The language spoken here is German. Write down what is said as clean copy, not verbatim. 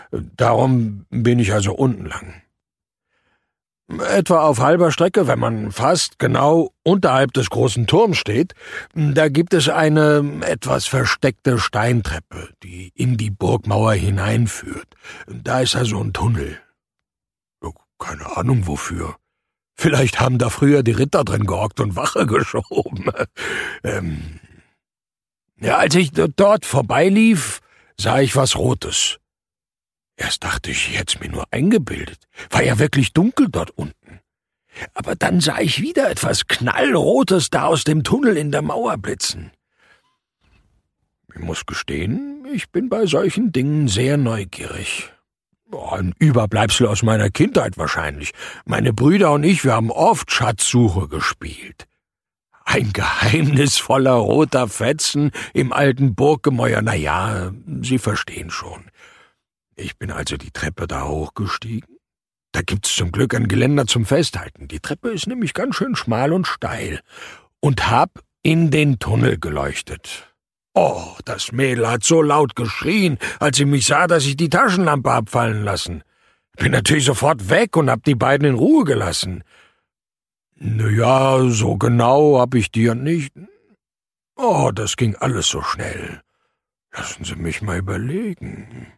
Darum bin ich also unten lang. Etwa auf halber Strecke, wenn man fast genau unterhalb des großen Turms steht, da gibt es eine etwas versteckte Steintreppe, die in die Burgmauer hineinführt. Da ist also ein Tunnel. Keine Ahnung wofür. Vielleicht haben da früher die Ritter drin gehockt und Wache geschoben. Als ich dort vorbeilief, sah ich was Rotes. Erst dachte ich, ich hätte es mir nur eingebildet. War ja wirklich dunkel dort unten. Aber dann sah ich wieder etwas Knallrotes da aus dem Tunnel in der Mauer blitzen. Ich muss gestehen, ich bin bei solchen Dingen sehr neugierig. Ein Überbleibsel aus meiner Kindheit wahrscheinlich. Meine Brüder und ich, wir haben oft Schatzsuche gespielt. Ein geheimnisvoller roter Fetzen im alten Burggemäuer, na ja, Sie verstehen schon. Ich bin also die Treppe da hochgestiegen. Da gibt's zum Glück ein Geländer zum Festhalten. Die Treppe ist nämlich ganz schön schmal und steil. Und hab in den Tunnel geleuchtet. Oh, das Mädel hat so laut geschrien, als sie mich sah, dass ich die Taschenlampe hab fallen lassen. Bin natürlich sofort weg und hab die beiden in Ruhe gelassen. Na ja, so genau hab ich dir nicht. Oh, das ging alles so schnell. Lassen Sie mich mal überlegen.